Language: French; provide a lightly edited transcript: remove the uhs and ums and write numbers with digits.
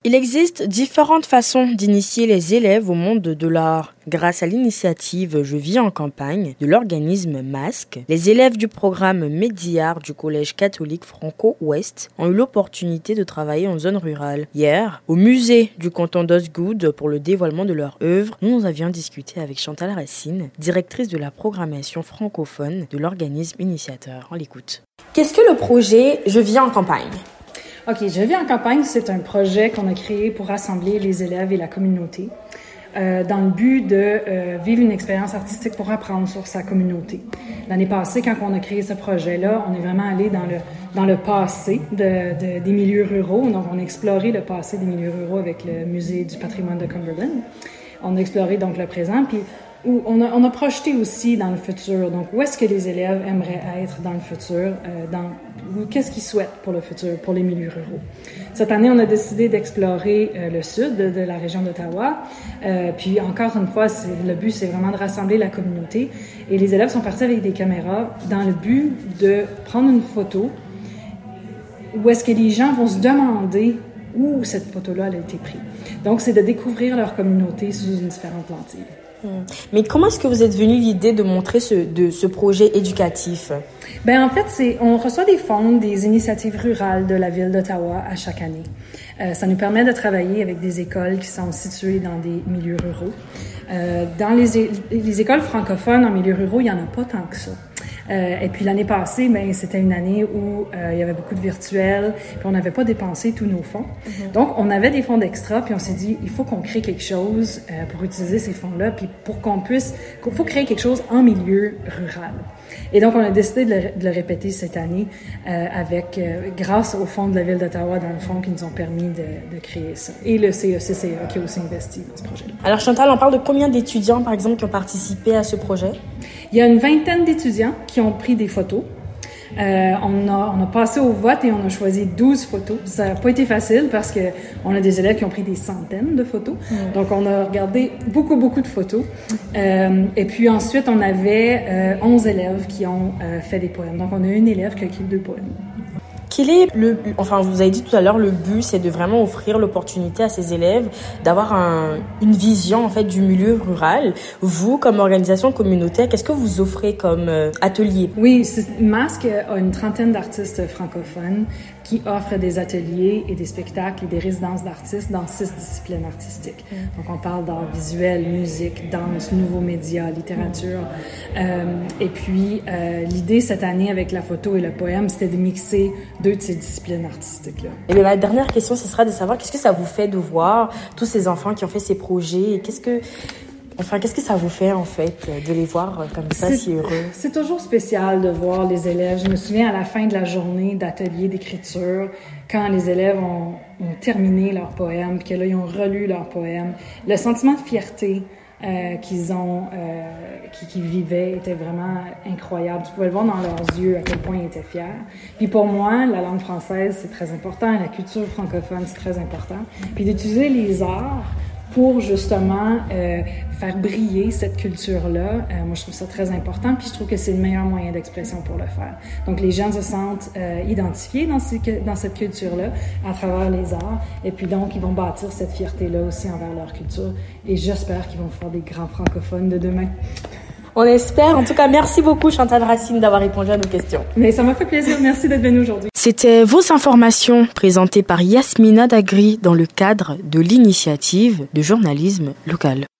Il existe différentes façons d'initier les élèves au monde de l'art. Grâce à l'initiative Je vis en campagne de l'organisme MASC, les élèves du programme Médiart du Collège catholique Franco-Ouest ont eu l'opportunité de travailler en zone rurale. Hier, au musée du canton d'Osgood pour le dévoilement de leur œuvre, nous avions discuté avec Chantal Racine, directrice de la programmation francophone de l'organisme initiateur. On l'écoute. Qu'est-ce que le projet Je vis en campagne ? OK, Je vis en campagne, c'est un projet qu'on a créé pour rassembler les élèves et la communauté dans le but de vivre une expérience artistique pour apprendre sur sa communauté. L'année passée, quand on a créé ce projet-là, on est vraiment allé dans le passé des milieux ruraux. Donc, on a exploré le passé des milieux ruraux avec le Musée du patrimoine de Cumberland. On a exploré donc le présent, puis on a projeté aussi dans le futur. Donc, où est-ce que les élèves aimeraient être dans le futur, qu'est-ce qu'ils souhaitent pour le futur, pour les milieux ruraux. Cette année, on a décidé d'explorer le sud de la région d'Ottawa. Puis, encore une fois, le but, c'est vraiment de rassembler la communauté. Et les élèves sont partis avec des caméras dans le but de prendre une photo où est-ce que les gens vont se demander où cette photo-là a été prise. Donc, c'est de découvrir leur communauté sous une différente lentille. Mais comment est-ce que vous êtes venu l'idée de montrer ce projet éducatif? Ben en fait, on reçoit des fonds des initiatives rurales de la ville d'Ottawa à chaque année. Ça nous permet de travailler avec des écoles qui sont situées dans des milieux ruraux. Dans les écoles francophones en milieux ruraux, il n'y en a pas tant que ça. Et puis l'année passée, ben c'était une année où il y avait beaucoup de virtuel, puis on n'avait pas dépensé tous nos fonds. Donc on avait des fonds d'extra, puis on s'est dit il faut qu'on crée quelque chose pour utiliser ces fonds-là, puis pour qu'il faut créer quelque chose en milieu rural. Et donc on a décidé de le répéter cette année grâce aux fonds de la ville d'Ottawa dans le fond qui nous ont permis de créer ça. Et le CECCA qui a aussi investi dans ce projet-là. Alors Chantal, on parle de combien d'étudiants par exemple qui ont participé à ce projet? Il y a une vingtaine d'étudiants qui ont pris des photos. On a passé au vote et on a choisi 12 photos. Ça n'a pas été facile parce que on a des élèves qui ont pris des centaines de photos. Donc, on a regardé beaucoup de photos. Et puis ensuite, on avait 11 élèves qui ont fait des poèmes. Donc, on a une élève qui a écrit 2 poèmes. Quel est vous avez dit tout à l'heure, le but, c'est de vraiment offrir l'opportunité à ces élèves d'avoir une vision, en fait, du milieu rural. Vous, comme organisation communautaire, qu'est-ce que vous offrez comme atelier? Oui, MASC a une trentaine d'artistes francophones qui offrent des ateliers et des spectacles et des résidences d'artistes dans 6 disciplines artistiques. Donc, on parle d'art visuel, musique, danse, nouveaux médias, littérature. Et puis, l'idée cette année avec la photo et le poème, c'était de mixer 2 de ces disciplines artistiques-là. Et bien, ma dernière question, ce sera de savoir qu'est-ce que ça vous fait de voir tous ces enfants qui ont fait ces projets et qu'est-ce que ça vous fait, en fait, de les voir comme ça, si heureux? C'est toujours spécial de voir les élèves. Je me souviens à la fin de la journée d'atelier d'écriture, quand les élèves ont terminé leur poème, puis que là, ils ont relu leur poème, le sentiment de fierté qu'ils vivaient était vraiment incroyable. Tu pouvais le voir dans leurs yeux à quel point ils étaient fiers. Puis pour moi, la langue française, c'est très important, la culture francophone, c'est très important. Puis d'utiliser les arts pour justement faire briller cette culture-là, moi je trouve ça très important, puis je trouve que c'est le meilleur moyen d'expression pour le faire. Donc les jeunes se sentent identifiés dans cette culture-là à travers les arts, et puis donc ils vont bâtir cette fierté-là aussi envers leur culture, et j'espère qu'ils vont faire des grands francophones de demain. On espère. En tout cas, merci beaucoup Chantal Racine d'avoir répondu à nos questions. Mais ça m'a fait plaisir. Merci d'être venue aujourd'hui. C'était vos informations présentées par Yasmina Dagri dans le cadre de l'initiative de journalisme local.